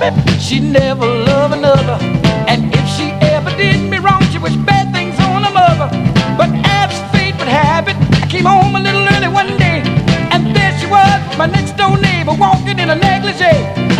She never loved another, and if she ever did me wrong, she wished bad things on her mother. But as fate would have it, I came home a little early one day, and there she was, my next door neighbor, walking in a negligee.